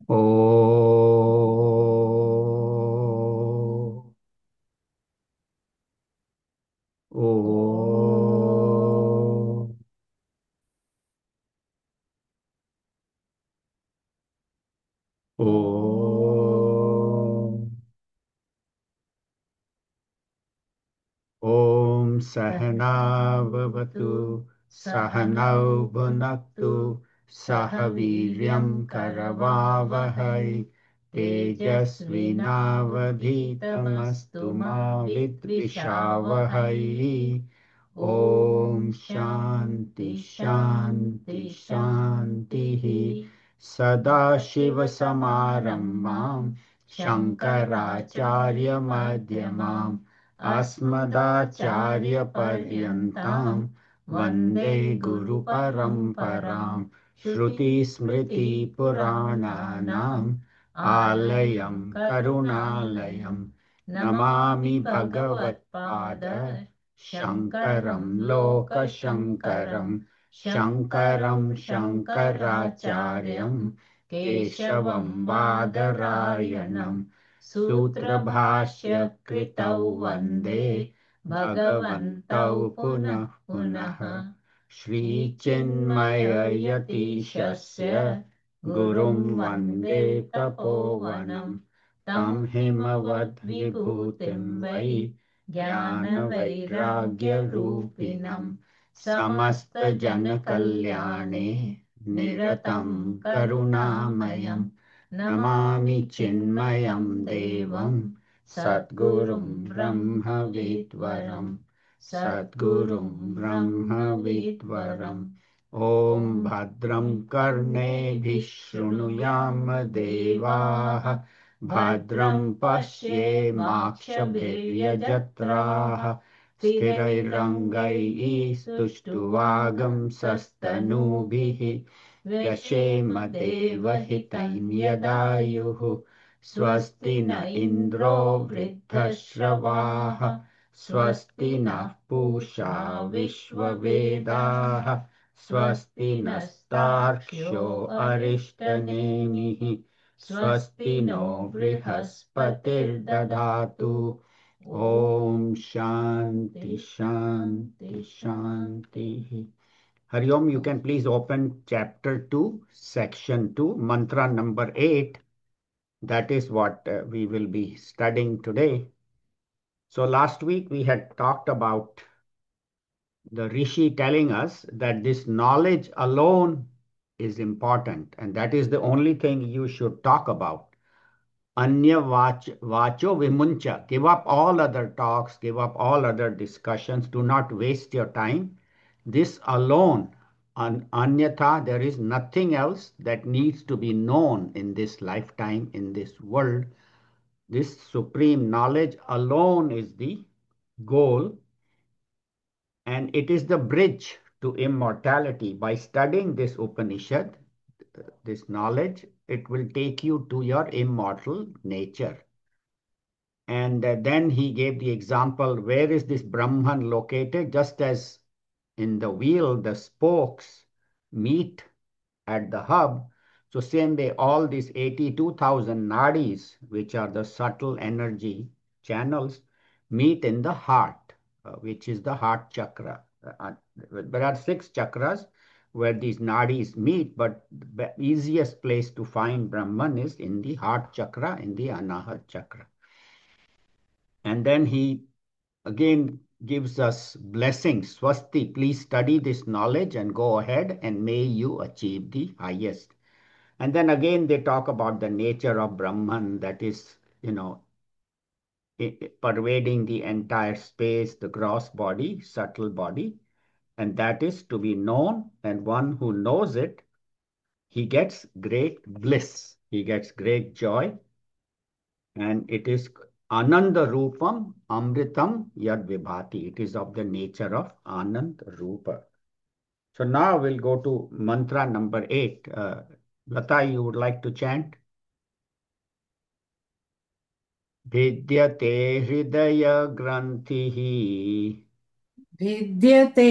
ओ ओ ओ ॐ सहनाववतु सहनौ भुनक्तु सह वीर्यं करवावहै तेजस्विनावधीतमस्तु मा विद्विषावहै ॐ शान्ति शान्ति शान्तिः सदाशिवसमारम्भां शङ्कराचार्यमध्यमाम् अस्मदाचार्यपर्यन्तां वन्दे गुरुपरम्परां श्रुतिस्मृतिपुराणानाम् आलयं करुणालयं नमामि भगवत्पाद शङ्करं लोकशङ्करं शङ्करं शङ्कराचार्यं केशवं बादरायणम् सूत्रभाष्य कृतौ वन्दे भगवन्तौ पुनः पुनः श्रीचिन्मययतीशस्य गुरुं वन्दे तपोवनं तं हिमवद्विभूतिं वै ज्ञानवैराग्यरूपिणं समस्तजनकल्याणे निरतं करुणामयम् नमामि चिन्मयं देवं सद्गुरुं ब्रह्मविद्वरं सद्गुरुं ब्रह्मविद्वरम् ॐ भद्रं कर्णेभिः शृणुयाम देवाः भद्रं पश्येमाक्षभिर्यजत्राः स्थिरैरङ्गैस्तुष्टुवागंसस्तनूभिः व्यशेम देवहितं यदायुः स्वस्ति न इन्द्रो वृद्धश्रवाः स्वस्ति नः पूषा विश्ववेदाः स्वस्ति नस्तार्क्ष्यो अरिष्टनेमिः स्वस्ति नो बृहस्पतिर्दधातु ॐ शान्ति शान्ति शान्तिः Hariom, you can please open chapter 2, section 2, mantra number 8. That is what we will be studying today. So last week we had talked about the Rishi telling us that this knowledge alone is important, and that is the only thing you should talk about. Anya vacho vimuncha. Give up all other talks, give up all other discussions. Do not waste your time. This alone, anyatha, there is nothing else that needs to be known in this lifetime, in this world. This supreme knowledge alone is the goal, and it is the bridge to immortality. By studying this Upanishad, this knowledge, it will take you to your immortal nature. And then he gave the example, where is this Brahman located? Just as in the wheel, the spokes meet at the hub. So same way, all these 82,000 nadis, which are the subtle energy channels, meet in the heart, which is the heart chakra. There are 6 chakras where these nadis meet, but the easiest place to find Brahman is in the heart chakra, in the Anahat chakra. And then he again gives us blessings. Swasti, please study this knowledge and go ahead and may you achieve the highest. And then again they talk about the nature of Brahman, that is, pervading the entire space, the gross body, subtle body, and that is to be known. And one who knows it, he gets great bliss, he gets great joy, and it is Ananda Rupam Amritam Yad Vibhati. It is of the nature of Anand Rupa. So now we'll go to mantra number 8. Lata, you would like to chant? भिद्यते हृदयग्रन्थिः भिद्यते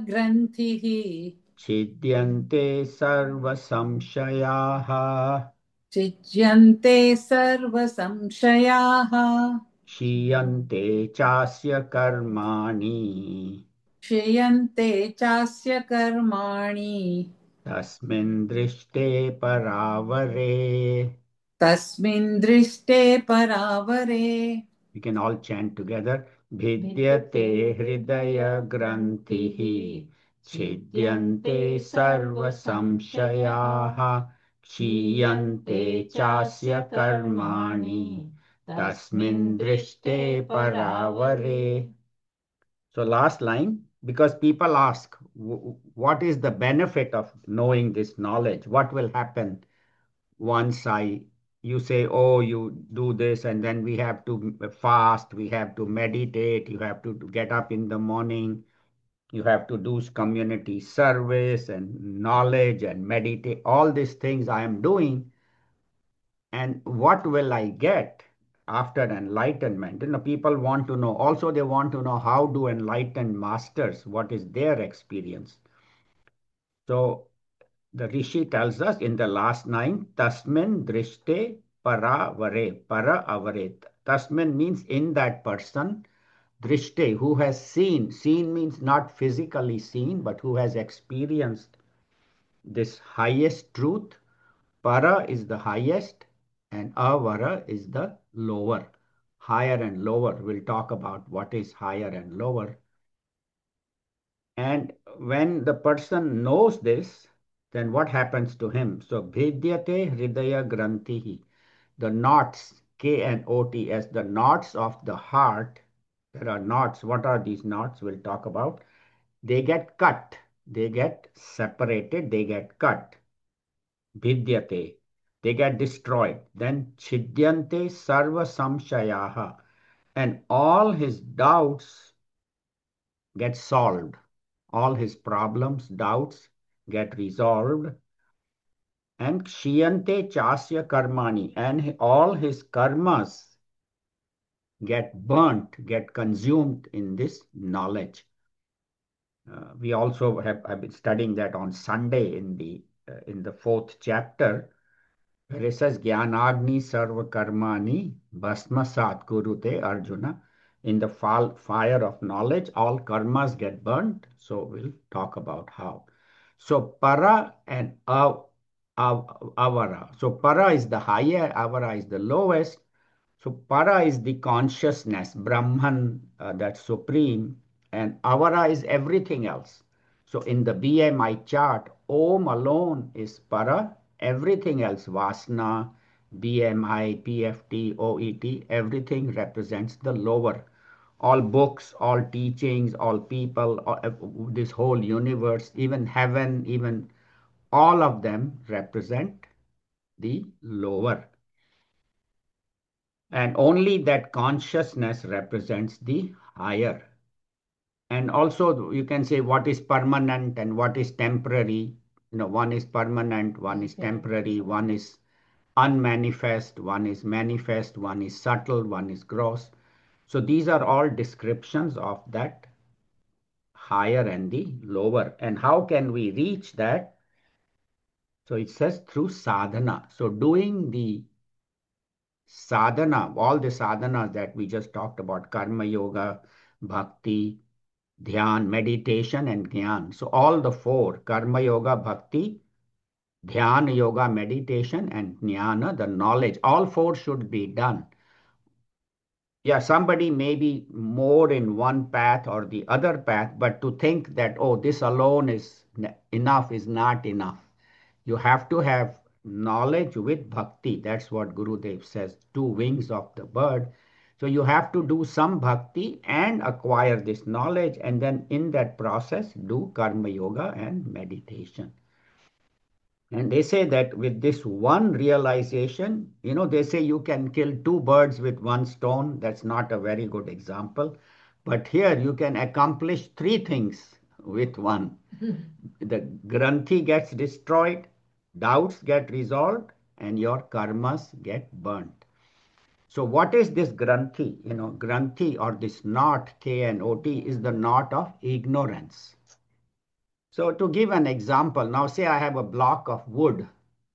हृदयग्रन्थिः छिद्यन्ते सर्वसंशयाः छिद्यन्ते सर्वसंशयाः क्षीयन्ते चास्य कर्माणि क्षीयन्ते चास्य कर्माणि तस्मिन् दृष्टे परावरे. तस्मिन् दृष्टे परावरे। We can all chant together. Vidyate hridaya grantihi छिद्यन्ते सर्व संशयाः क्षीयन्ते चास्य कर्माणि तस्मिन् दृष्टे परावरे. So last line, because people ask, what is the benefit of knowing this knowledge? What will happen once you say, oh, you do this, and then we have to fast, we have to meditate, you have to get up in the morning, you have to do community service and knowledge and meditate, all these things I am doing. And what will I get after enlightenment? People want to know. Also, they want to know how do enlightened masters, what is their experience? So the Rishi tells us in the last line, Tasmin drishte para vare, para avare. Tasmin means in that person, drishte, who has seen. Seen means not physically seen, but who has experienced this highest truth. Para is the highest, and avara is the lower. Higher and lower. We'll talk about what is higher and lower. And when the person knows this, then what happens to him? So, bhedyate hridaya grantihi, the knots, K and O T S, the knots of the heart. There are knots. What are these knots? We'll talk about. They get cut, they get separated, they get cut. Bhidyate, they get destroyed. Then chidyante sarva samshayaha, and all his doubts get solved. All his problems, doubts get resolved. And kshiyante chasya karmani, and all his karmas get burnt, get consumed in this knowledge. We also have been studying that on Sunday in the fourth chapter, where it says Jnanagni Sarva Karmani Bhasmasat Kurute Arjuna. In the fire of knowledge, all karmas get burnt. So we'll talk about how. So para and avara. So para is the higher, avara is the lowest. So para is the consciousness, Brahman, that's supreme, and avara is everything else. So in the BMI chart, Om alone is para, everything else, Vasna, BMI, PFT, OET, everything represents the lower. All books, all teachings, all people, this whole universe, even heaven, even all of them represent the lower. And only that consciousness represents the higher. And also you can say what is permanent and what is temporary. One is permanent, one is temporary, one is unmanifest, one is manifest, one is subtle, one is gross. So these are all descriptions of that higher and the lower. And how can we reach that? So it says through sadhana. So doing the sadhana, all the sadhanas that we just talked about, karma yoga, bhakti, dhyan, meditation, and jnana. So all the four, karma yoga, bhakti, dhyana yoga, meditation, and jnana, the knowledge, all four should be done. Yeah, somebody may be more in one path or the other path, but to think that, oh, this alone is enough is not enough. You have to have knowledge with bhakti. That's what Gurudev says, two wings of the bird. So you have to do some bhakti and acquire this knowledge, and then in that process, do karma yoga and meditation. And they say that with this one realization, they say you can kill two birds with one stone. That's not a very good example. But here you can accomplish three things with one. The granthi gets destroyed, doubts get resolved, and your karmas get burnt. So what is this granthi? Granthi or this knot, K and O T, is the knot of ignorance. So to give an example, now say I have a block of wood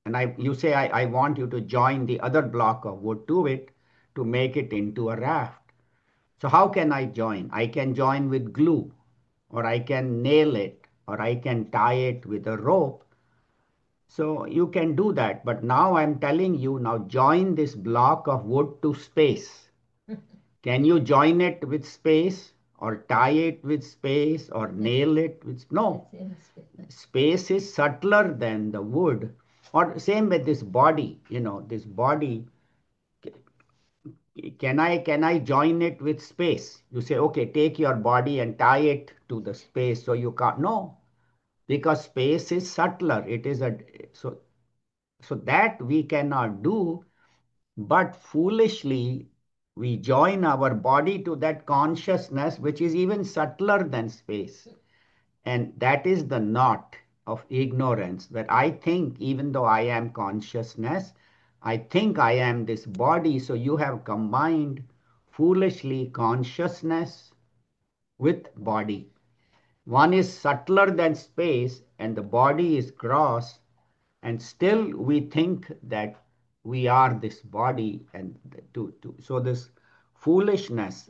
and you say, I want you to join the other block of wood to it to make it into a raft. So how can I join? I can join with glue, or I can nail it, or I can tie it with a rope. So you can do that. But now I'm telling you, now join this block of wood to space. Can you join it with space, or tie it with space, or nail it with? No. Space is subtler than the wood. Or same with this body, this body. Can I join it with space? You say, okay, take your body and tie it to the space, so you can't. No, because space is subtler. It is a so that we cannot do, but foolishly we join our body to that consciousness which is even subtler than space. And that is the knot of ignorance, that I think even though I am consciousness, I think I am this body. So you have combined foolishly consciousness with body. One is subtler than space, and the body is gross, and still we think that we are this body. And so this foolishness,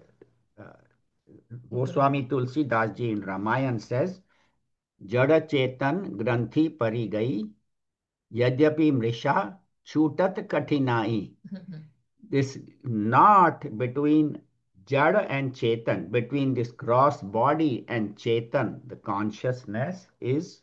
Goswami Tulsidas ji in Ramayan says, जड़ चेतन ग्रंथि परी गई यद्यपि मृषा छूटत कठिनाई. This knot between jada and chetan, between this gross body and chetan, the consciousness, is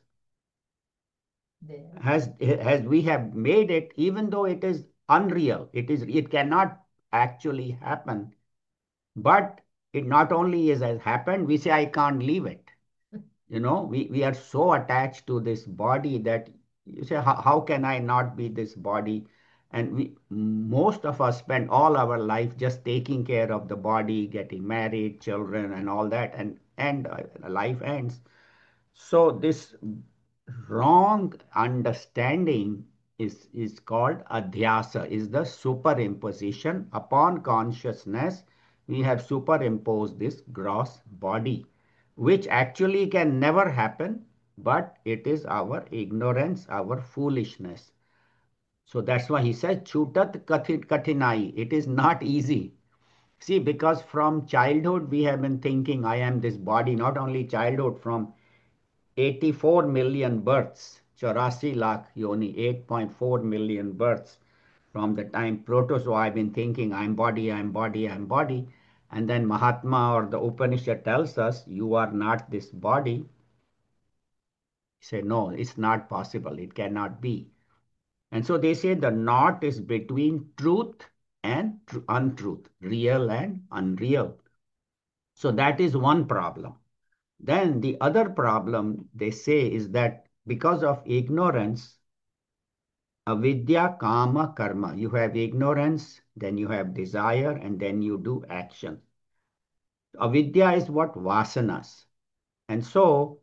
has we have made it, even though it is unreal. It cannot actually happen. But it not only has happened, we say I can't leave it. We are so attached to this body that you say, how can I not be this body? And most of us spend all our life just taking care of the body, getting married, children, and all that, and life ends. So this wrong understanding is called adhyasa, is the superimposition upon consciousness. We have superimposed this gross body, which actually can never happen, but it is our ignorance, our foolishness. So that's why he says, Chutat katinai. It is not easy. See, because from childhood we have been thinking, I am this body, not only childhood, from 84 million births, 84 lakh yoni, 8.4 million births. From the time protozoa, I've been thinking, I'm body, I'm body, I'm body. And then Mahatma or the Upanishad tells us, you are not this body. He said, no, it's not possible. It cannot be. And so they say the knot is between truth and untruth, real and unreal. So that is one problem. Then the other problem they say is that because of ignorance, avidya, kama, karma, you have ignorance, then you have desire, and then you do action. Avidya is what? Vasanas. And so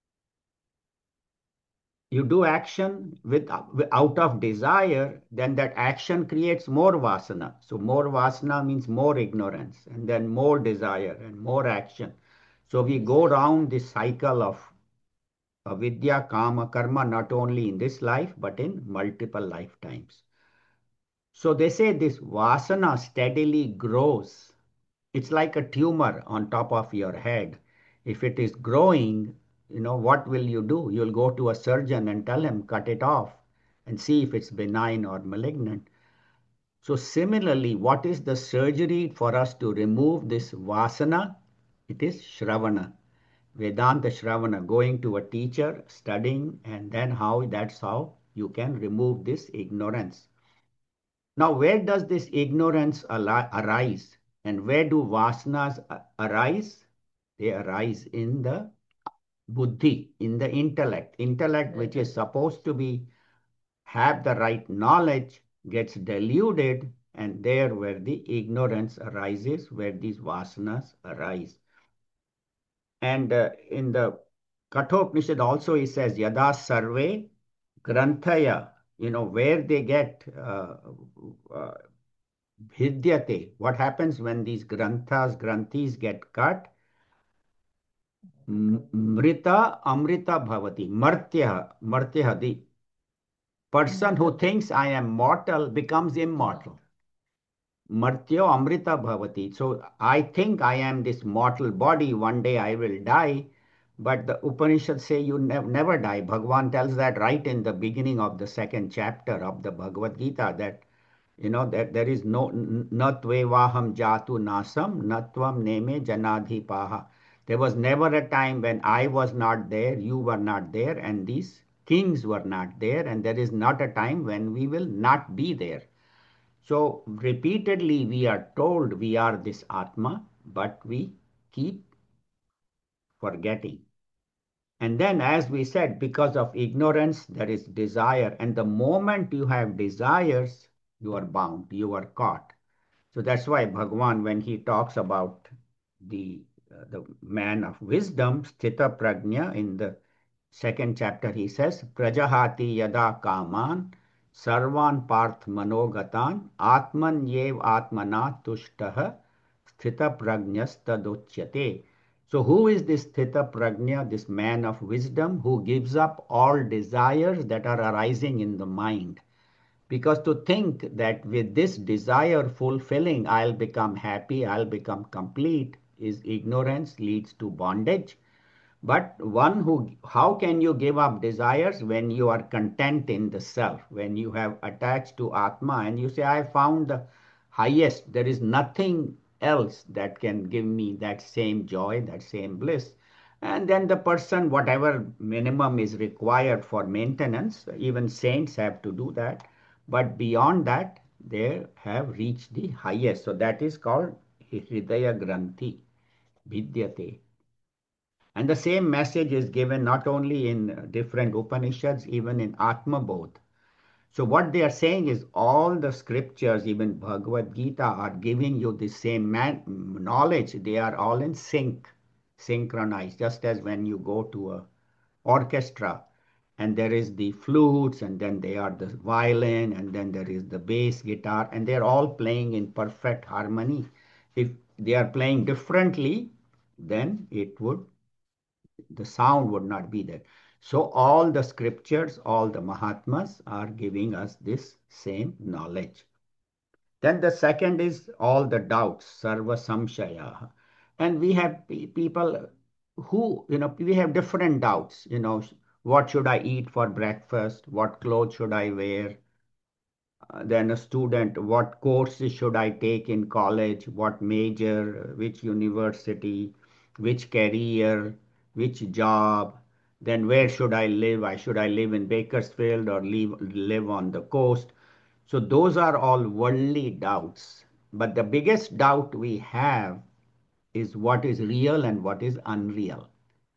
you do action out of desire, then that action creates more vasana. So more vasana means more ignorance, and then more desire and more action. So we go around this cycle of avidya, kama, karma, not only in this life, but in multiple lifetimes. So they say this vasana steadily grows. It's like a tumor on top of your head. If it is growing, what will you do? You'll go to a surgeon and tell him, cut it off and see if it's benign or malignant. So similarly, what is the surgery for us to remove this vasana? It is Shravana. Vedanta Shravana, going to a teacher, studying, and then that's how you can remove this ignorance. Now, where does this ignorance arise? And where do vasanas arise? They arise in the buddhi, in the intellect. Intellect, which is supposed to have the right knowledge, gets deluded, and there where the ignorance arises, where these vasanas arise. And in the Kathopanishad also he says, Yada Sarve Granthaya, where they get Vidyate. What happens when these granthis get cut? Mrita Amrita Bhavati. Martya, Person who thinks I am mortal becomes immortal. Martyo Amrita Bhavati. So I think I am this mortal body, one day I will die. But the Upanishads say you never die. Bhagavan tells that right in the beginning of the second chapter of the Bhagavad Gita, that that there is no natvevaham jatu nasam natvam neme janadhipaha. There was never a time when I was not there, you were not there, and these kings were not there, and there is not a time when we will not be there. So repeatedly we are told we are this Atma, but we keep forgetting. And then, as we said, because of ignorance, there is desire. And the moment you have desires, you are bound, you are caught. So that's why Bhagavan, when he talks about the man of wisdom, Sthita Prajna, in the second chapter, he says, Prajahati yada kaman sarvan parth manogatan atman yev atmana tushtah sthita prajnas taduchyate. So who is this Sthita Prajna, this man of wisdom who gives up all desires that are arising in the mind? Because to think that with this desire fulfilling, I'll become happy, I'll become complete, is ignorance, leads to bondage. But one who, how can you give up desires when you are content in the self, when you have attached to Atma and you say, I found the highest, there is nothing else that can give me that same joy, that same bliss. And then the person, whatever minimum is required for maintenance, even saints have to do that. But beyond that, they have reached the highest. So that is called Hridaya Granthi, Vidyate. And the same message is given not only in different Upanishads, even in Atma Bodh. So what they are saying is all the scriptures, even Bhagavad Gita, are giving you the same knowledge. They are all in sync, synchronized, just as when you go to a orchestra and there is the flutes and then they are the violin and then there is the bass guitar and they're all playing in perfect harmony. If they are playing differently, then the sound would not be there. So all the scriptures, all the Mahatmas are giving us this same knowledge. Then the second is all the doubts, sarva samshaya. And we have people who, we have different doubts, what should I eat for breakfast? What clothes should I wear? Then a student, what courses should I take in college, what major, which university, which career, which job, then where should I live? Should I live in Bakersfield or live on the coast? So those are all worldly doubts. But the biggest doubt we have is what is real and what is unreal,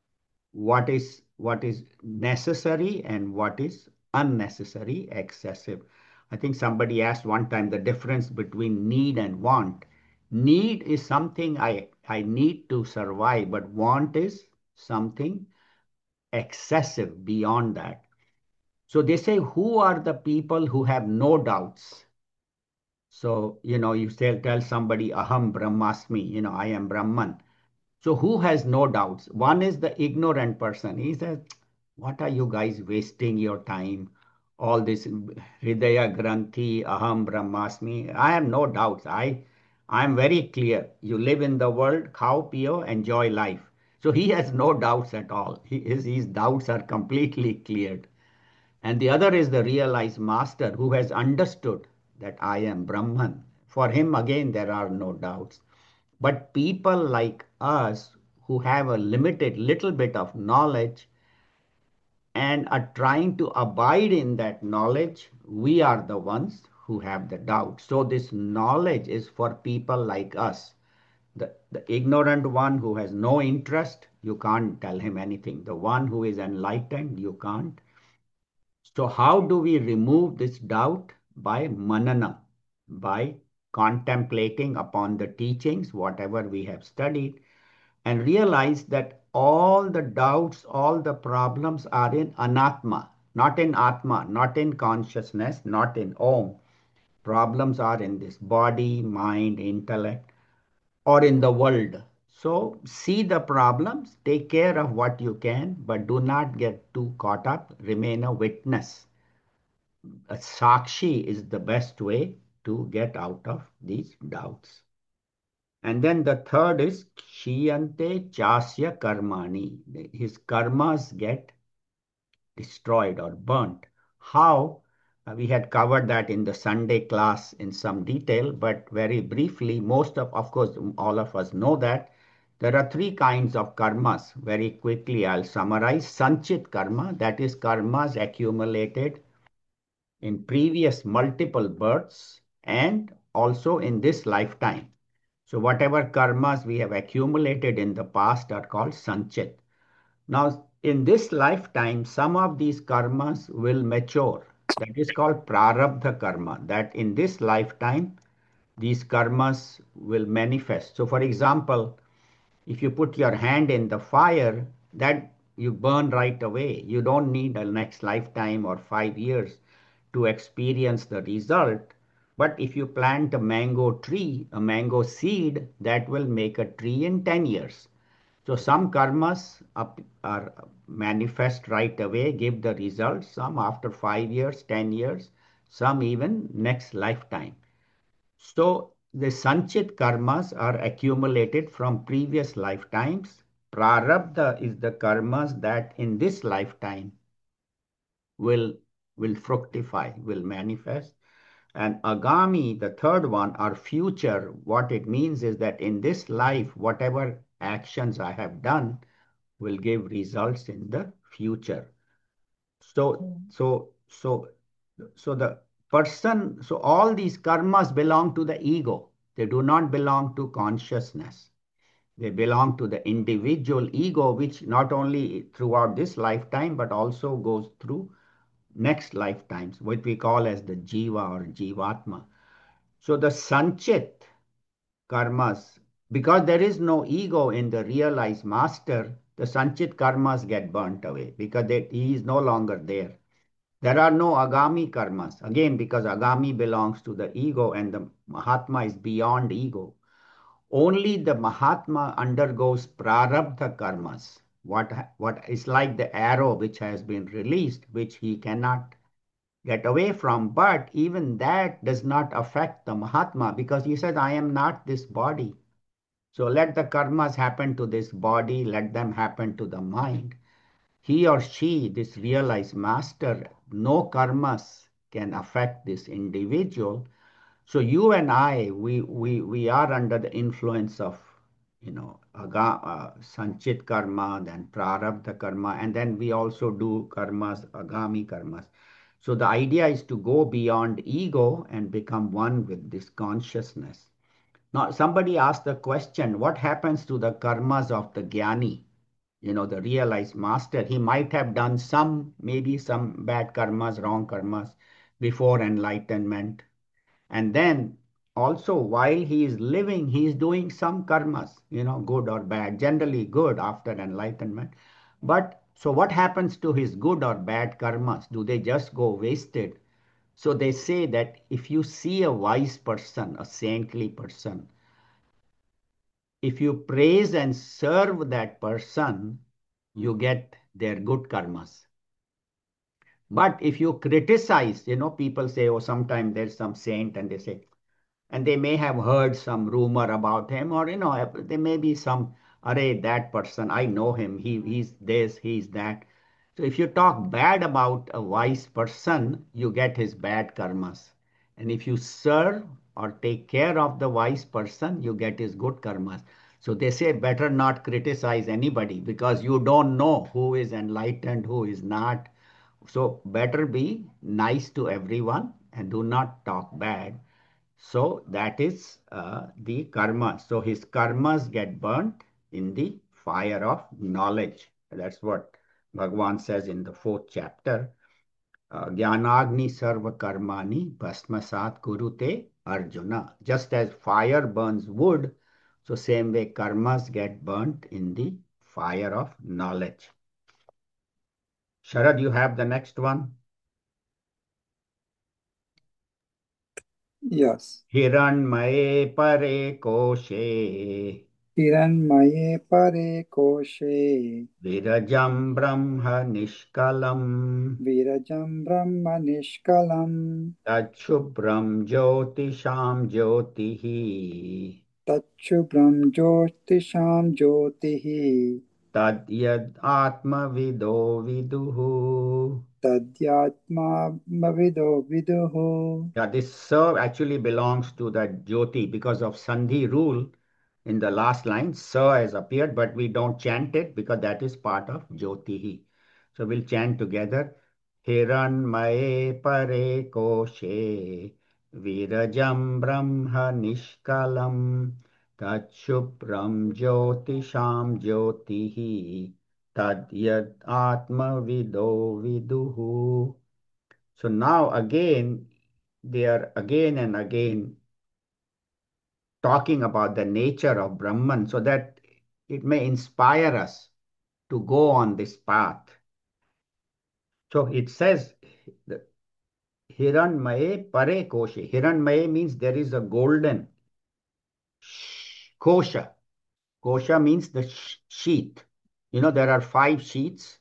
what is necessary and what is unnecessary, excessive. I think somebody asked one time the difference between need and want. Need is something I need to survive, but want is something excessive beyond that. So they say, who are the people who have no doubts? So, you tell somebody, Aham Brahmasmi, I am Brahman. So who has no doubts? One is the ignorant person. He says, what are you guys wasting your time? All this Hridaya Granthi, Aham Brahmasmi. I have no doubts. I am very clear. You live in the world, khao pio, enjoy life. So he has no doubts at all. His doubts are completely cleared. And the other is the realized master who has understood that I am Brahman. For him, again, there are no doubts. But people like us who have a limited little bit of knowledge and are trying to abide in that knowledge, we are the ones who have the doubt. So this knowledge is for people like us. The ignorant one who has no interest, you can't tell him anything. The one who is enlightened, you can't. So how do we remove this doubt? By manana, by contemplating upon the teachings, whatever we have studied, and realize that all the doubts, all the problems are in anatma, not in atma, not in consciousness, not in om. Problems are in this body, mind, intellect, or in the world. So see the problems, take care of what you can, but do not get too caught up, remain a witness. a sakshi is the best way to get out of these doubts. And then the third is kshiyante chasya karmani. His karmas get destroyed or burnt. How? We had covered that in the Sunday class in some detail, but very briefly, of course, all of us know that there are three kinds of karmas. Very quickly, I'll summarize. Sanchit karma, that is karmas accumulated in previous multiple births and also in this lifetime. So whatever karmas we have accumulated in the past are called sanchit. Now, in this lifetime, some of these karmas will mature. That is called prarabdha karma. That in this lifetime, these karmas will manifest. So, for example, if you put your hand in the fire, that you burn right away. You don't need a next lifetime or 5 years to experience the result. But if you plant a mango tree, a mango seed, that will make a tree in 10 years. So some karmas are manifest right away, give the results, some after 5 years, 10 years, some even next lifetime. So the sanchit karmas are accumulated from previous lifetimes. Prarabdha is the karmas that in this lifetime will will fructify, will manifest. And agami, the third one, are future. What it means is that in this life, whatever actions I have done will give results in the future. So, so, so, so the person, so all these karmas belong to the ego. They do not belong to consciousness. They belong to the individual ego, which not only throughout this lifetime, but also goes through next lifetimes, what we call as the jiva or jivatma. So the sanchit karmas, because there is no ego in the realized master, the sanchit karmas get burnt away because he is no longer there. There are no agami karmas, again, because agami belongs to the ego and the Mahatma is beyond ego. Only the Mahatma undergoes prarabdha karmas. What is like the arrow which has been released, which he cannot get away from. But even that does not affect the Mahatma because he said, I am not this body. So let the karmas happen to this body, let them happen to the mind. He or she, this realized master, no karmas can affect this individual. So you and I, we are under the influence of, sanchit karma, then prarabdha karma, and then we also do karmas, agami karmas. So the idea is to go beyond ego and become one with this consciousness. Now, somebody asked the question, what happens to the karmas of the jnani? The realized master. He might have done maybe some bad karmas, wrong karmas before enlightenment. And then also while he is living, he is doing some karmas, good or bad, generally good after enlightenment. But so what happens to his good or bad karmas? Do they just go wasted? So they say that if you see a wise person, a saintly person, if you praise and serve that person, you get their good karmas. But if you criticize, people say, oh, sometimes there's some saint and they say, and they may have heard some rumor about him, or, there may be some, array, that person, I know him, he's this, he's that. So if you talk bad about a wise person, you get his bad karmas. And if you serve or take care of the wise person, you get his good karmas. So they say better not criticize anybody because you don't know who is enlightened, who is not. So better be nice to everyone and do not talk bad. So that is the karma. So his karmas get burnt in the fire of knowledge. That's what Bhagavan says in the fourth chapter. Jnanagni sarva karmani bhasmasat kurute Arjuna. Just as fire burns wood, so same way karmas get burnt in the fire of knowledge. Sharad, you have the next one? Yes. Hiranmaye pare koshe हिरण्मये परे कोशे विरजं ब्रह्म निष्कलम् विरजं ब्रह्म निष्कलम् तच्छुभ्रं ज्योतिषां ज्योतिः तच्छुभ्रं ज्योतिषां ज्योतिः तद्यद् आत्मविदो विदुः. तद्यात्माविदो विदुः. Yeah, this sir actually belongs to the Jyoti because of Sandhi rule. In the last line, sir has appeared, but we don't chant it because that is part of Jyotihi. So we'll chant together. Hiranmaye pare koshe virajam brahma nishkalam tachupram jyotisham jyotihi tadyad atma vido viduhu. So now again, they are again and again talking about the nature of Brahman so that it may inspire us to go on this path. So it says, the Hiranmaye pare koshe. Hiranmaye means there is a golden kosha. Kosha means the sheath. You know, there are five sheaths: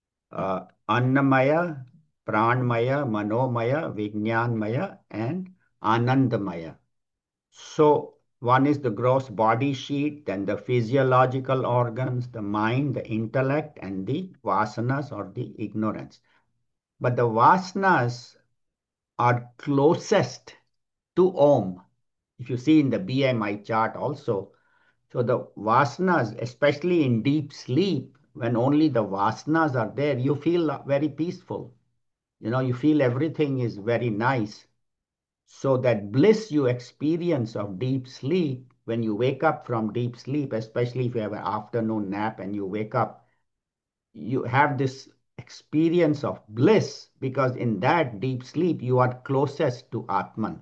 Annamaya, Pranmaya, Manomaya, Vijnanmaya, and Anandamaya. So one is the gross body sheet, then the physiological organs, the mind, the intellect, and the vasanas or the ignorance. But the vasanas are closest to Om. If you see in the BMI chart also, so the vasanas, especially in deep sleep, when only the vasanas are there, you feel very peaceful. You know, you feel everything is very nice. So that bliss you experience of deep sleep, when you wake up from deep sleep, especially if you have an afternoon nap and you wake up, you have this experience of bliss because in that deep sleep you are closest to Atman.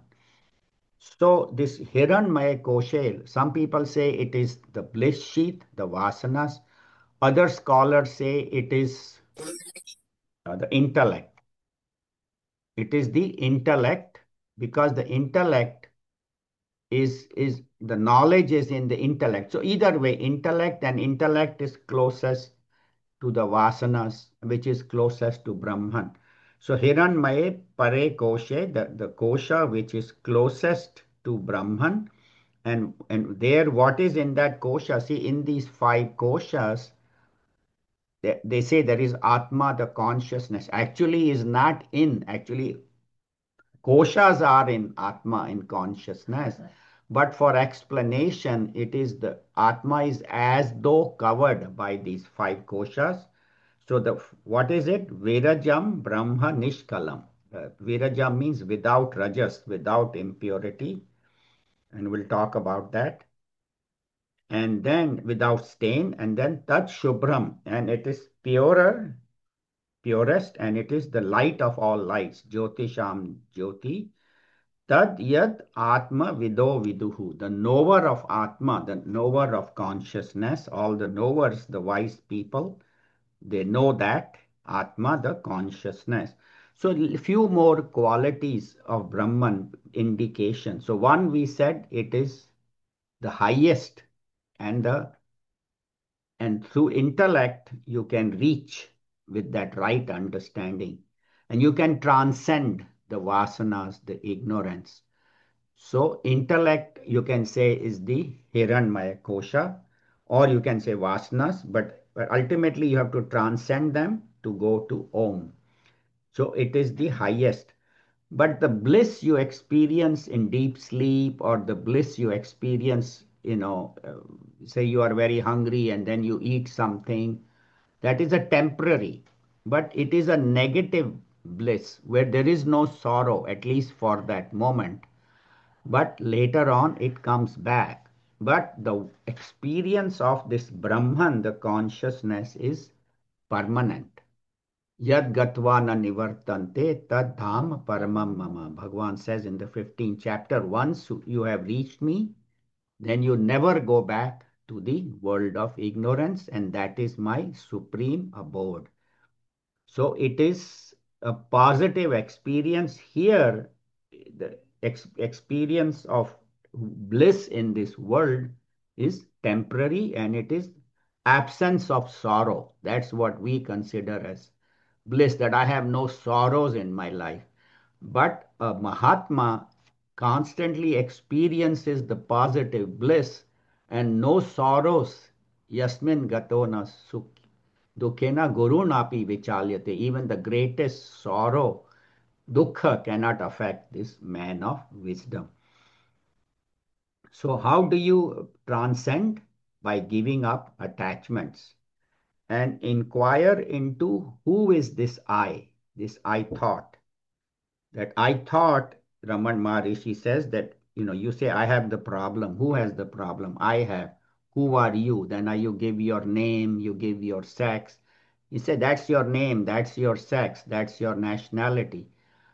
So this Hiranmaya Kosher, some people say it is the bliss sheath, the vasanas. Other scholars say it is the intellect. It is the intellect because the intellect is the knowledge is in the intellect. So either way, intellect is closest to the vasanas, which is closest to Brahman. So Hiranmaye Pare Koshe, the kosha which is closest to Brahman. And there, what is in that kosha? See, in these five koshas, they say there is Atma, the consciousness. Actually, is not in. Actually, koshas are in Atma, in consciousness. But for explanation, it is the Atma is as though covered by these five koshas. So the what is it? Virajam Brahma Nishkalam. Virajam means without rajas, without impurity, and we'll talk about that. And then without stain, and then Tat Shubhram, and it is purer, purest, and it is the light of all lights. Jyotisham Jyoti. Tad yad Atma Vido Viduhu, the knower of Atma, the knower of consciousness, all the knowers, the wise people, they know that Atma, the consciousness. So a few more qualities of Brahman indication. So one we said it is the highest and the and through intellect you can reach with that right understanding and you can transcend the vasanas, the ignorance. So intellect, you can say, is the Hiranmaya Kosha, or you can say Vasanas, but ultimately you have to transcend them to go to Om. So it is the highest. But the bliss you experience in deep sleep, or the bliss you experience, say you are very hungry and then you eat something, that is a temporary, but it is a negative bliss where there is no sorrow, at least for that moment, but later on it comes back. But the experience of this Brahman, the consciousness, is permanent. Yad gatva na nivartante tad dham paramam mama. Bhagavan says in the 15th chapter, once you have reached me, then you never go back to the world of ignorance, and that is my supreme abode. So it is a positive experience here, the experience of bliss in this world is temporary and it is absence of sorrow. That's what we consider as bliss, that I have no sorrows in my life. But a Mahatma constantly experiences the positive bliss and no sorrows. Yasmin gatona sukh dukhena gurunapi vichalyate. Even the greatest sorrow, dukkha, cannot affect this man of wisdom. So, how do you transcend? By giving up attachments and inquire into who is this I thought. That I thought, Raman Maharishi says that, you say, I have the problem. Who has the problem? I have. Who are you? Then you give your name, you give your sex. He said, that's your name, that's your sex, that's your nationality.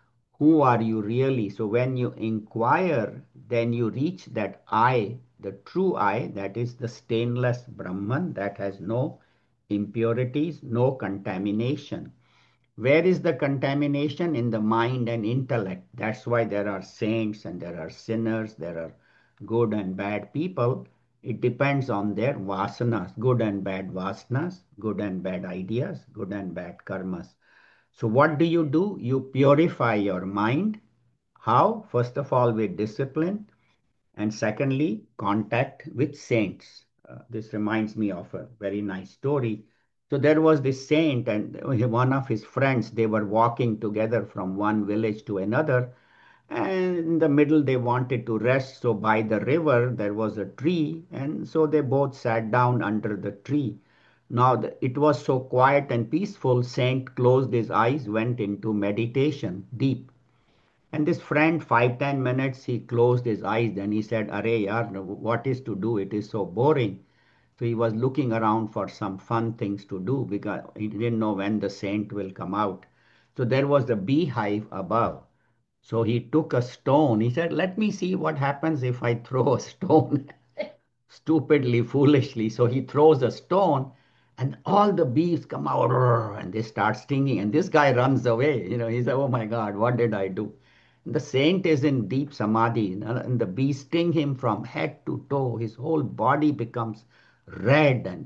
Who are you really? So when you inquire, then you reach that I, the true I, that is the stainless Brahman that has no impurities, no contamination. Where is the contamination? In the mind and intellect. That's why there are saints and there are sinners, there are good and bad people. It depends on their vasanas, good and bad vasanas, good and bad ideas, good and bad karmas. So what do? You purify your mind. How? First of all, with discipline, and secondly, contact with saints. This reminds me of a very nice story. So there was this saint and one of his friends, they were walking together from one village to another. And in the middle, they wanted to rest. So by the river, there was a tree. And so they both sat down under the tree. Now it was so quiet and peaceful, Saint closed his eyes, went into meditation, deep. And this friend, 5-10 minutes, he closed his eyes. Then he said, Arey, yaar, what is to do? It is so boring. So he was looking around for some fun things to do because he didn't know when the saint will come out. So there was the beehive above. So he took a stone. He said, let me see what happens if I throw a stone stupidly, foolishly. So he throws a stone and all the bees come out and they start stinging. And this guy runs away. He said, oh my God, what did I do? The saint is in deep samadhi, and the bees sting him from head to toe. His whole body becomes red and,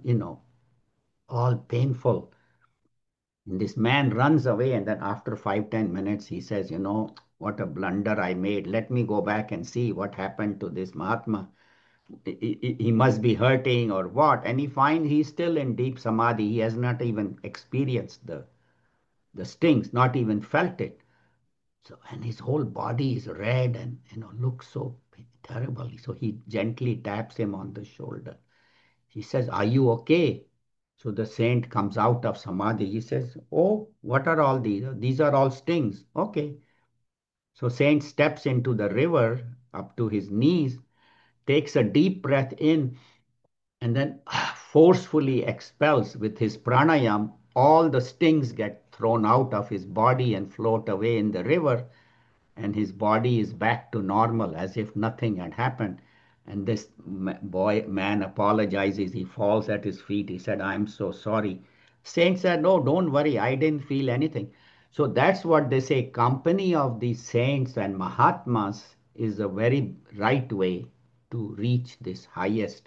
all painful. And this man runs away, and then after 5-10 minutes, he says, what a blunder I made. Let me go back and see what happened to this Mahatma. He must be hurting or what. And he finds he's still in deep samadhi. He has not even experienced the stings, not even felt it. So, and his whole body is red and, looks so terrible. So he gently taps him on the shoulder. He says, are you okay? So the saint comes out of samadhi. He says, oh, what are all these? These are all stings. Okay. So saint steps into the river up to his knees, takes a deep breath in, and then forcefully expels with his pranayam. All the stings get thrown out of his body and float away in the river, and his body is back to normal as if nothing had happened. And this man apologizes. He falls at his feet. He said, I'm so sorry. Saint said, no, don't worry. I didn't feel anything. So that's what they say. Company of these saints and Mahatmas is a very right way to reach this highest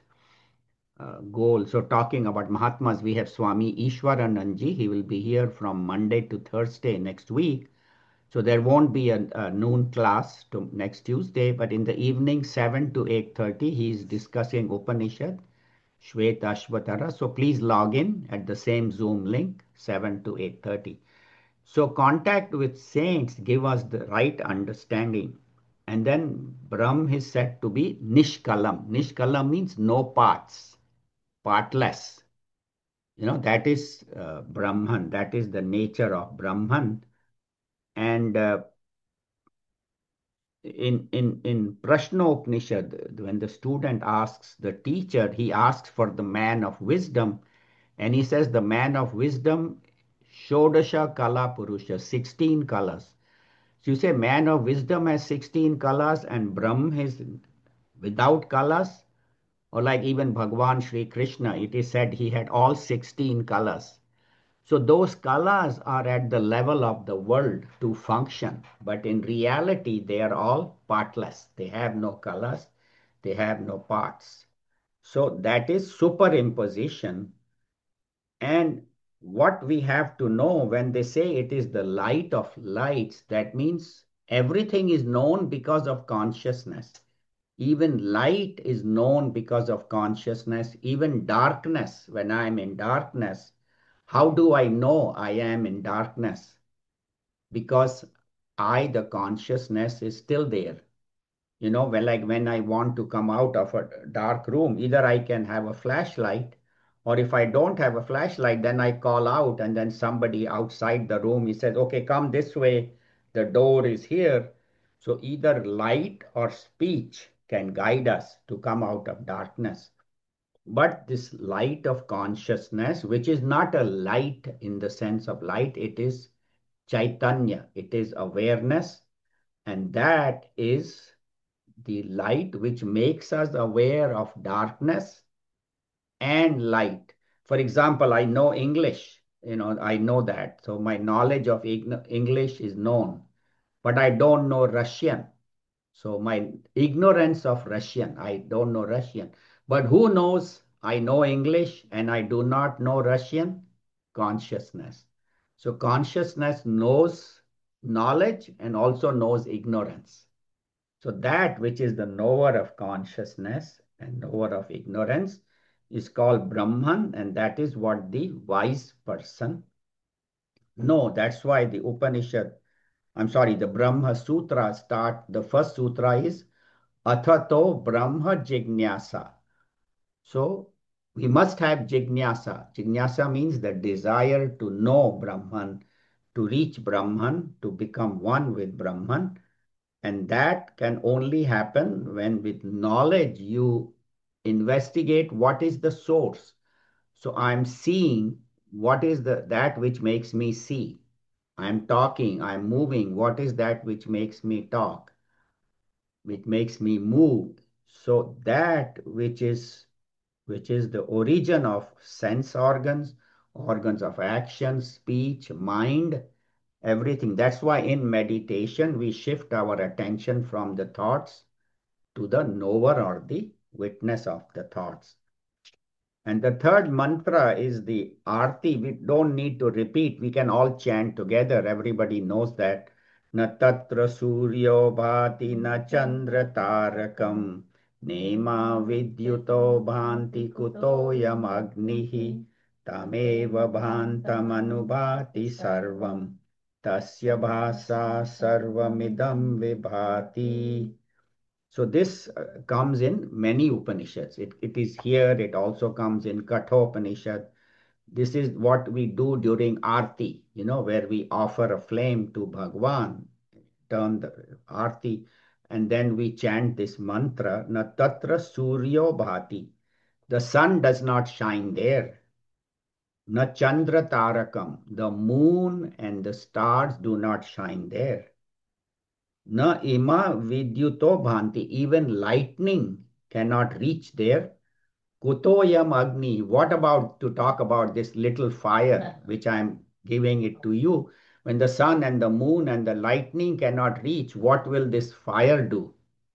goal. So talking about Mahatmas, we have Swami Ishwaranandji. He will be here from Monday to Thursday next week. So there won't be a noon class to next Tuesday, but in the evening, 7 to 8:30, he is discussing Upanishad, Shvetashvatara. So please log in at the same Zoom link, 7 to 8:30. So contact with saints give us the right understanding. And then Brahm is said to be Nishkalam. Nishkalam means no parts, partless. That is Brahman. That is the nature of Brahman. And in Prashnopanishad, when the student asks the teacher, he asks for the man of wisdom, and he says the man of wisdom, Shodasha Kala Purusha, 16 colors. So you say man of wisdom has 16 colors and Brahm is without colors, or like even Bhagwan Sri Krishna, it is said he had all 16 colors. So those colors are at the level of the world to function, but in reality, they are all partless. They have no colors, they have no parts. So that is superimposition. And what we have to know when they say it is the light of lights, that means everything is known because of consciousness. Even light is known because of consciousness. Even darkness, when I am in darkness, how do I know I am in darkness? Because I, the consciousness, is still there. When I want to come out of a dark room, either I can have a flashlight, or if I don't have a flashlight, then I call out, and then somebody outside the room, he says, okay, come this way, the door is here. So either light or speech can guide us to come out of darkness. But this light of consciousness, which is not a light in the sense of light, it is Chaitanya, it is awareness, and that is the light which makes us aware of darkness and light. For example, I know English, I know that. So my knowledge of English is known, but I don't know Russian. So my ignorance of Russian, I don't know Russian. But who knows I know English and I do not know Russian? Consciousness. So consciousness knows knowledge and also knows ignorance. So that which is the knower of consciousness and knower of ignorance is called Brahman, and that is what the wise person know. That's why the Brahma Sutra the first sutra is Athato Brahma Jignasa. So we must have Jignasa. Jignasa means the desire to know Brahman, to reach Brahman, to become one with Brahman. And that can only happen when with knowledge you investigate what is the source. So I'm seeing what is that which makes me see. I'm talking, I'm moving. What is that which makes me talk, which makes me move? So that which is the origin of sense organs, organs of action, speech, mind, everything. That's why in meditation we shift our attention from the thoughts to the knower or the witness of the thoughts. And the third mantra is the arti. We don't need to repeat. We can all chant together. Everybody knows that. Na tatra suryo bhati na chandra tarakam nema vidyuto bhanti kuto yam agnihi tameva bhantam anubhati sarvam tasya bhasa sarvamidam vibhati. So this comes in many Upanishads. It is here, it also comes in Kathopanishad. This is what we do during Aarti, where we offer a flame to Bhagwan, turn the Aarti, and then we chant this mantra, Na Tatra Suryo Bhati. The sun does not shine there. Na Chandra Tarakam. The moon and the stars do not shine there. Na ima vidyuto bhanti. Even lightning cannot reach there. Kutoyam agni. What about to talk about this little fire which I am giving it to you? When the sun and the moon and the lightning cannot reach, what will this fire do?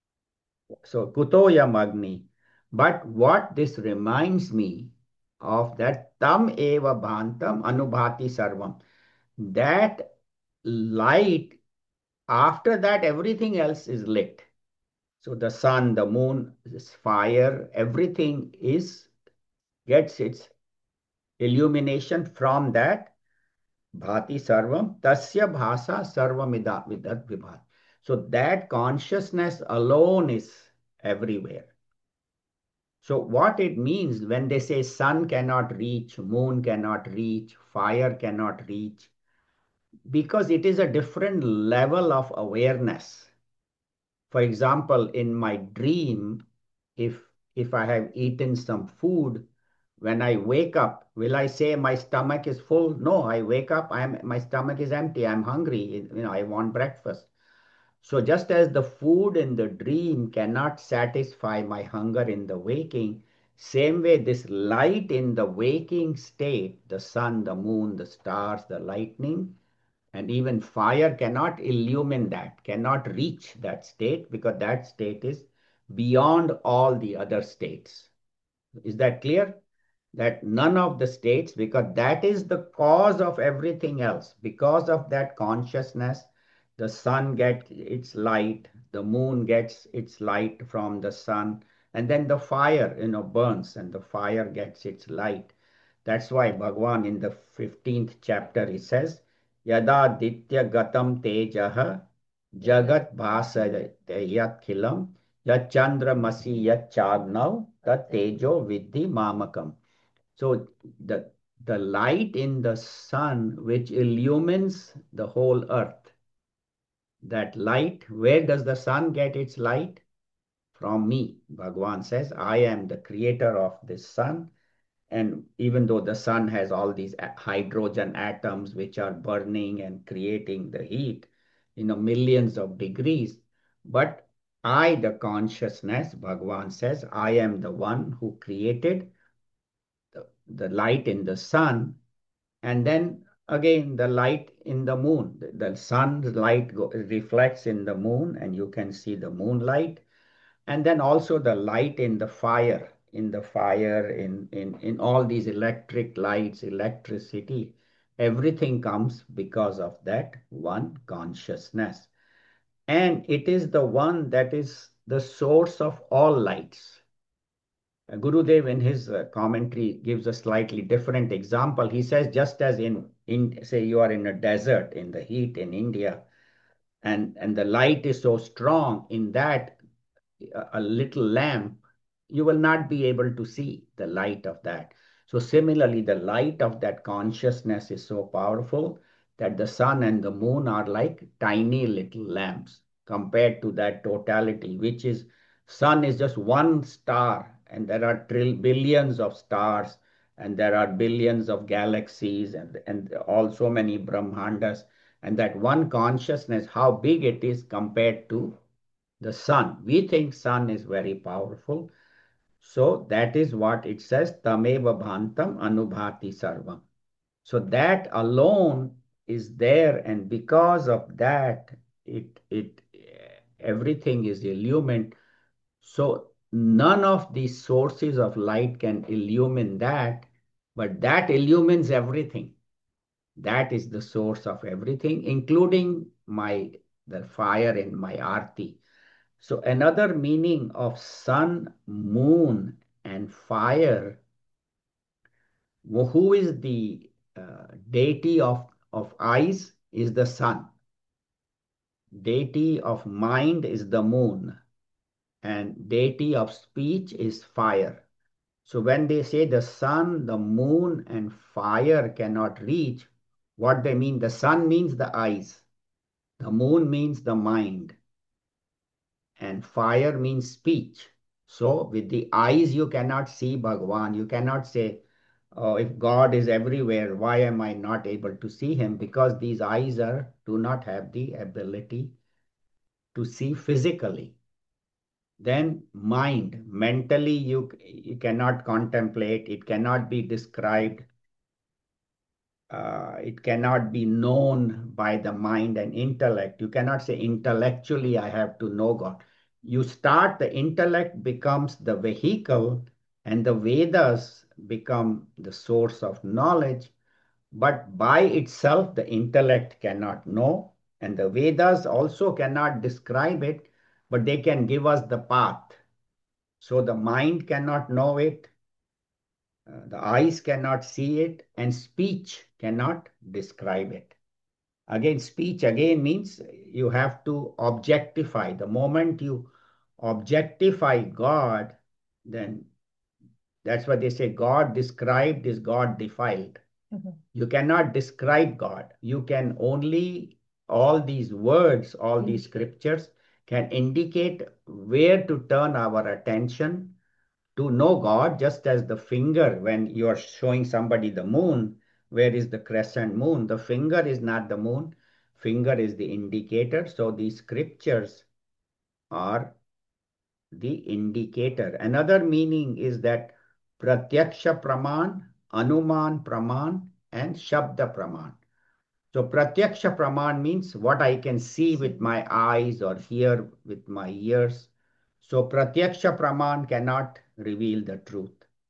So kutoyam agni. But what this reminds me of that tam eva bhantam anubhati sarvam. That light, after that everything else is lit. So the sun, the moon, this fire, everything gets its illumination from that bhati sarvam, tasya bhasa sarvamida vidat vibhat. So that consciousness alone is everywhere. So what it means when they say sun cannot reach, moon cannot reach, fire cannot reach, because it is a different level of awareness. For example, in my dream, if if I have eaten some food, when I wake up, will I say my stomach is full? No, I wake up, my stomach is empty, I'm hungry, I want breakfast. So just as the food in the dream cannot satisfy my hunger in the waking, same way this light in the waking state, the sun, the moon, the stars, the lightning, and even fire cannot illumine that, cannot reach that state because that state is beyond all the other states. Is that clear? That none of the states, because that is the cause of everything else. Because of that consciousness, the sun gets its light, the moon gets its light from the sun, and then the fire, burns and the fire gets its light. That's why Bhagwan in the 15th chapter he says, Yada Ditya Gatam Tejaha Jagat Bhasayat Khilam Yat Chandra Masi Yat Chagnav Tat Tejo Vidhi Mamakam. So the the light in the sun which illumines the whole earth, that light, where does the sun get its light? From me. Bhagwan says, I am the creator of this sun. And even though the sun has all these hydrogen atoms which are burning and creating the heat, millions of degrees, but I, the consciousness, Bhagwan says, I am the one who created the light in the sun, and then again the light in the moon. The sun's light reflects in the moon, and you can see the moonlight, and then also the light in the fire, in all these electric lights, electricity. Everything comes because of that one consciousness. And it is the one that is the source of all lights. Gurudev in his commentary gives a slightly different example. He says, just as in say you are in a desert in the heat in India, and the light is so strong in that a little lamp, you will not be able to see the light of that. So similarly, the light of that consciousness is so powerful that the sun and the moon are like tiny little lamps compared to that totality, which is sun is just one star, and there are billions of stars, and there are billions of galaxies, and also many Brahmandas, and that one consciousness, how big it is compared to the sun. We think sun is very powerful. So that is what it says, Tameva Bhantam Anubhati Sarvam. So that alone is there, and because of that, it everything is illumined. So none of these sources of light can illumine that, but that illumines everything. That is the source of everything, including the fire in my arti. So another meaning of sun, moon, and fire, who is the deity of eyes is the sun. Deity of mind is the moon. And deity of speech is fire. So when they say the sun, the moon, and fire cannot reach, what they mean, the sun means the eyes, the moon means the mind, and fire means speech. So with the eyes you cannot see Bhagwan. You cannot say, oh, if God is everywhere, why am I not able to see him? Because these eyes do not have the ability to see physically. Then mind, mentally you cannot contemplate, it cannot be described, it cannot be known by the mind and intellect. You cannot say intellectually I have to know God. You start, the intellect becomes the vehicle, and the Vedas become the source of knowledge, but by itself the intellect cannot know, and the Vedas also cannot describe it, but they can give us the path. So the mind cannot know it, the eyes cannot see it, and speech cannot describe it. Again, speech again means you have to objectify. The moment you objectify God, then that's what they say, God described is God defiled. You cannot describe God. You can only, all these words, all these scriptures can indicate where to turn our attention to know God, just as the finger, when you are showing somebody the moon, where is the crescent moon? The finger is not the moon, finger is the indicator. So these scriptures are the indicator. Another meaning is that Pratyaksha Praman, Anuman Praman, and Shabda Praman. So Pratyaksha Praman means what I can see with my eyes or hear with my ears. So Pratyaksha Praman cannot reveal the truth.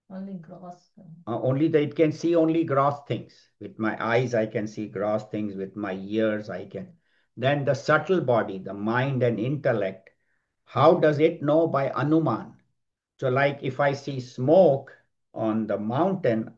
Only gross. It can see only gross things. With my eyes, I can see gross things. With my ears, I can. Then the subtle body, the mind and intellect, how does it know? By Anuman. So like if I see smoke on the mountain,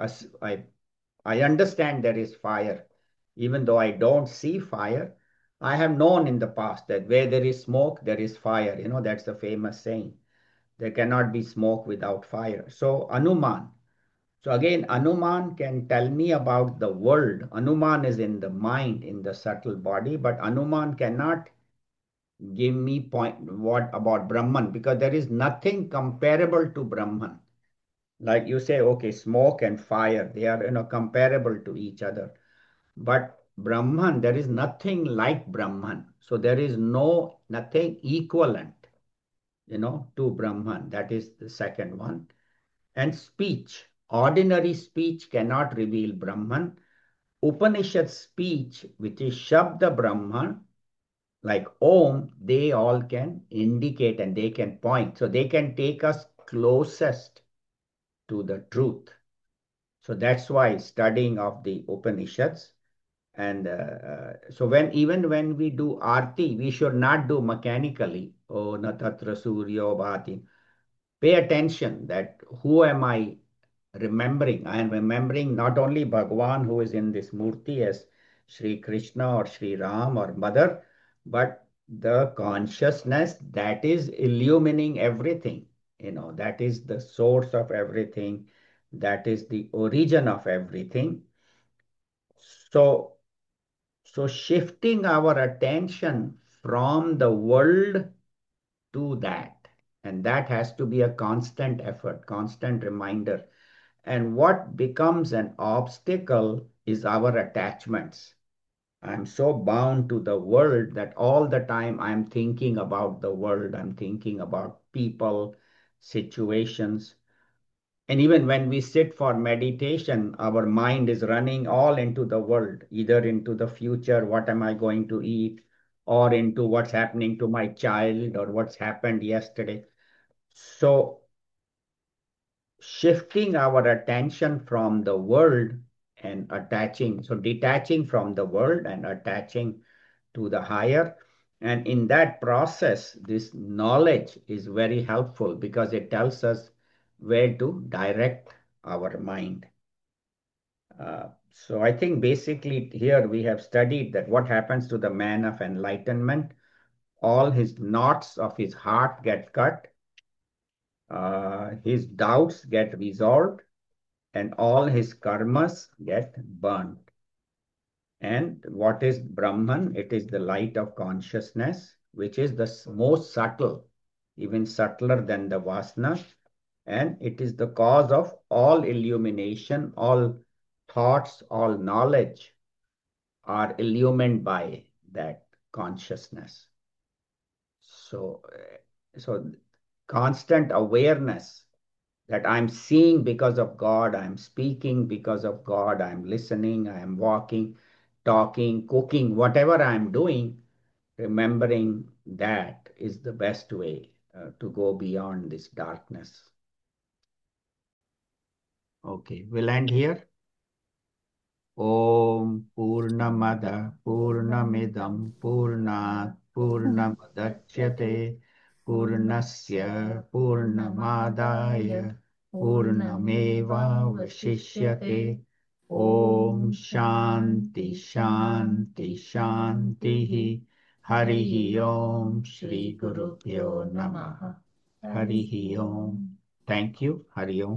I understand there is fire. Even though I don't see fire, I have known in the past that where there is smoke, there is fire. That's the famous saying. There cannot be smoke without fire. So Anuman. So again, Anuman can tell me about the world. Anuman is in the mind, in the subtle body, but Anuman cannot give me point what about Brahman, because there is nothing comparable to Brahman. Like you say, okay, smoke and fire, they are comparable to each other. But Brahman, there is nothing like Brahman. So there is nothing equivalent, to Brahman. That is the second one. And speech. Ordinary speech cannot reveal Brahman. Upanishad speech, which is Shabda Brahman, like Om, they all can indicate and they can point. So they can take us closest to the truth. So that's why studying of the Upanishads. And so even when we do arti, we should not do mechanically. Oh, na tatra suryo bhati. Pay attention that who am I remembering? I am remembering not only Bhagwan who is in this murti as Sri Krishna or Sri Ram or Mother, but the consciousness that is illumining everything. That is the source of everything. That is the origin of everything. So, so shifting our attention from the world to that, and that has to be a constant effort, constant reminder. And what becomes an obstacle is our attachments. I'm so bound to the world that all the time I'm thinking about the world, I'm thinking about people, situations. And even when we sit for meditation, our mind is running all into the world, either into the future, what am I going to eat, or into what's happening to my child or what's happened yesterday. So shifting our attention from the world and detaching from the world and attaching to the higher. And in that process, this knowledge is very helpful because it tells us where to direct our mind. So I think basically here we have studied that what happens to the man of enlightenment, all his knots of his heart get cut, his doubts get resolved, and all his karmas get burnt. And what is Brahman? It is the light of consciousness, which is the most subtle, even subtler than the Vasana. And it is the cause of all illumination, all thoughts, all knowledge are illumined by that consciousness. So constant awareness that I'm seeing because of God, I'm speaking because of God, I'm listening, I'm walking, talking, cooking, whatever I'm doing, remembering that is the best way to go beyond this darkness. Okay, we'll end here. Om Purnamada Purnamidam Purnat Purnamadachyate Purnasya Purnamadaya Purnameva Vashishyate. Om Shanti Shanti Shanti. Harihi Om Shri Gurubhyo Namaha. Harihi Om. Thank you. Hari Om.